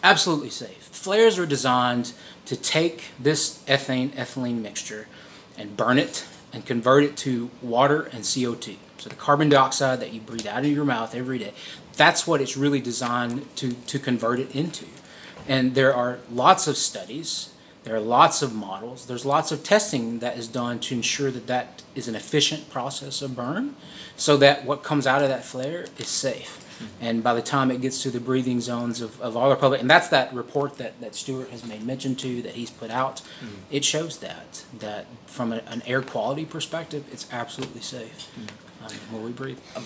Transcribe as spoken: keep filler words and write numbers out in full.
Absolutely safe. Flares are designed to take this ethane ethylene mixture and burn it and convert it to water and C O two. So the carbon dioxide that you breathe out of your mouth every day, that's what it's really designed to, to convert it into. And there are lots of studies, there are lots of models, there's lots of testing that is done to ensure that that is an efficient process of burn so that what comes out of that flare is safe. And by the time it gets to the breathing zones of, of all our public, and that's that report that, that Stuart has made mention to, that he's put out, mm. it shows that, that from a, an air quality perspective, it's absolutely safe mm. um, when we breathe.